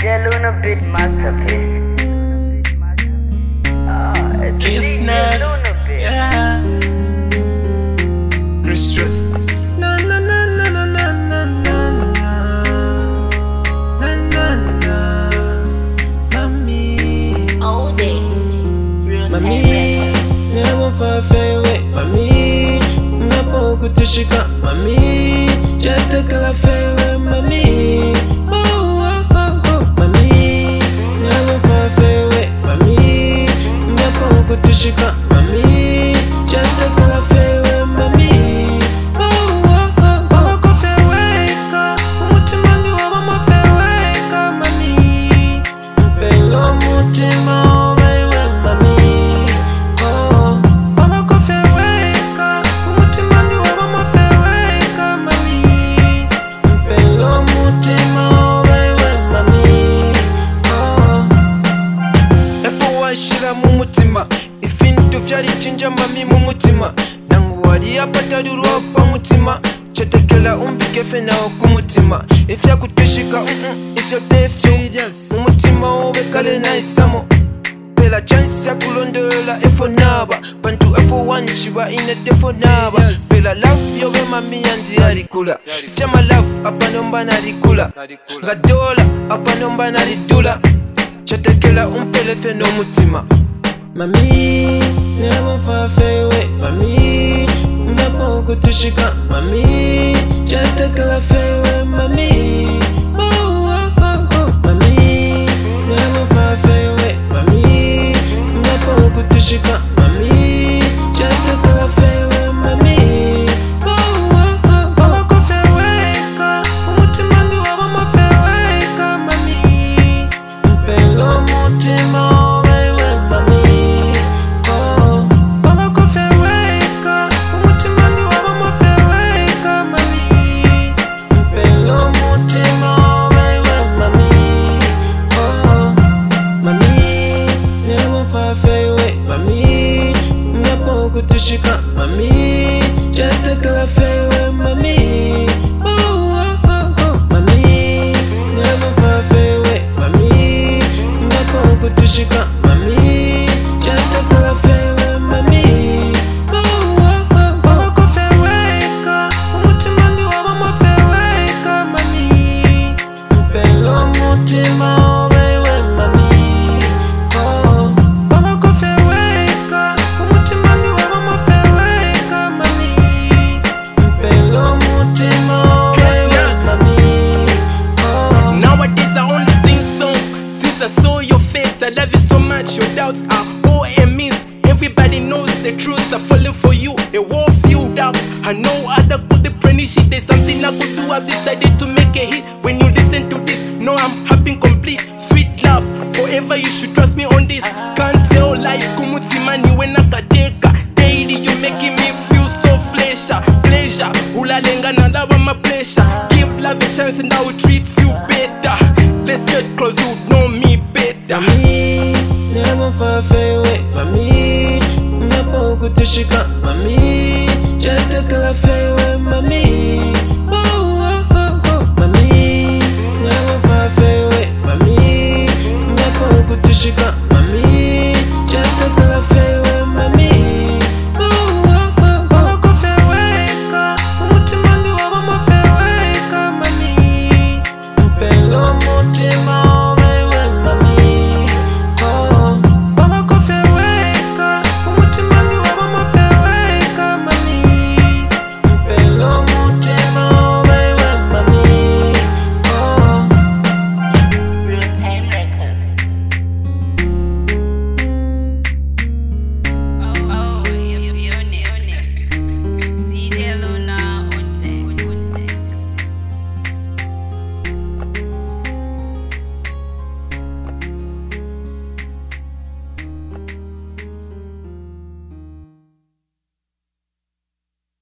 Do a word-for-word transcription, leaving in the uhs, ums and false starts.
the Luna Beat masterpiece. Oh, it's Kiss D J Nut. Luna Beat. Yeah. Chris Truth. Na na na na na na na na na na na. Mami, All day. Real mami, time. never far away. Mami, never good to shika. Mami, just kala fair. Mami, oh oh oh oh. Mami, never far away. Mami, never good to shika. Mami, just kala fair. Mami, oh oh oh oh. Go fair weka, umutima ndi wa mama fair weka. Mami, mpelo mutima wewe mami. Oh, mama go fair weka, umutima ndi wa mama fair weka. Mami, mpelo mutima wewe mami. Oh, epo washira mu mutima, ifintu vyari chinja mami mu mutima. Nangu wari apatarurwa pa mutima, chetekela umbike fe nawo ku mutima. Ifya kutishika mm mm, ifya defyo umutima wowe kale naisamo. Pela chance ya kulondola efo naba, bantu efo wanchiba inetefo naba. Pela love yowe mami yandi alikula, fyama love apanomba nalikula. Nga dola apanomba nalidula, chetekela umpele fe no mutima. Mami, never far away. Mami, never good to shika. Mami, just kala fair. Mami, oh oh oh oh. Mami, never far away. Mami, never good to shika. Mami, just kala fair. Mami, oh oh oh oh. Mama go fair weka, umutima ndi wa mama fair weka. Mami, mpelo mutima wewe mami. Kutushika mami, just kala fair mami. Oh oh oh oh, mami, never far away. Mami, never kutushika mami, just kala fair mami. Oh oh oh, mama go fair weka, umutima ndi wa mama fair weka. Mami, mpelo mutima wewe mami. Oh, mama go fair weka, umutima ndi wa mama fair weka. Mami, mpelo mutima wewe mami. Oh, nowadays I only sing song. Since I saw your face, I love you so much. Your doubts are all a miss. Everybody knows the truth. I'm falling for you. A war filled up. I know other could punish it. There's something I could do. I've decided to make a hit. When you listen to this, no, I'm happy complete. Sweet love, forever you should trust me on this. Can't tell lies. Kumutsimani when akateka. Daily you making me feel so flesha. Pleasure, ulalenga na lava my pleasure. Give love a chance and I will treat you better. Let's get close, you know me better. mami, never far away. Mami, never good to shika. Mami, just kala fair mami.